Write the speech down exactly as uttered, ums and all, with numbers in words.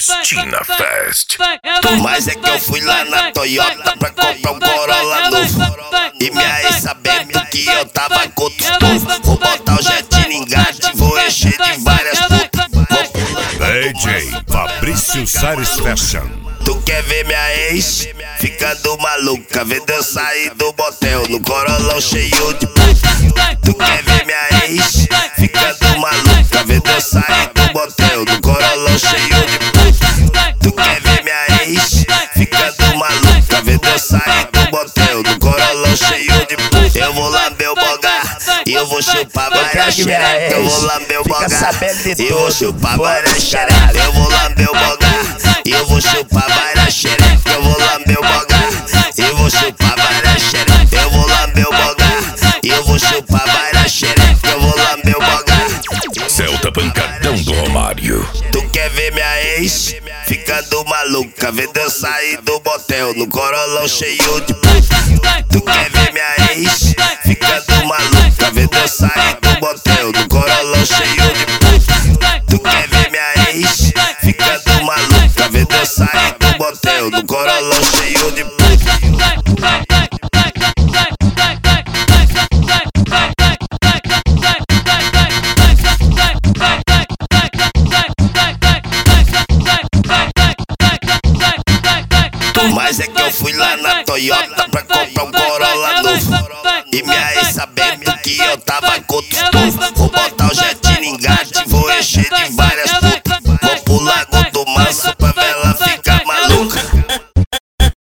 Cristina Fest. Mas é que eu fui lá na Toyota pra comprar um Corolla novo. E minha ex sabendo que eu tava com outros povos. Vou botar o jet no engate, vou encher de várias putas. D J Fabrício Sares Fashion. Tu quer ver minha ex ficando maluca, vendo eu sair do motel no Corolla cheio de puta. Tu quer ver minha ex ficando maluca, vendo eu sair do motel no Corolla cheio de puta. Tu quer ver minha ex ficando maluca, vendo eu sair do motel no Corolla cheio de puta. Eu vou lamber o bogar e eu vou chupar várias xereca. Eu vou lamber o bogar e eu vou chupar várias xereca. Eu vou lamber o bogar e eu vou chupar várias xereca. Eu vou lamber o bogar e eu vou chupar várias xereca. Eu vou lamber o bogar e eu vou chupar várias xereca. Eu vou lamber o bogar. Celta Pancadão do Romário. Tu quer ver minha ex ficando maluca, vendo eu sair do motel no Corolla cheio de puta. Tu quer ver minha ex ficando maluca, vendo eu sair do motel no Corolla cheio de puta. Tu quer ver minha ex ficando maluca, vendo eu sair do motel no Corolla cheio de puta. Mas é que eu fui lá na Toyota pra comprar um Corolla novo. E minha ex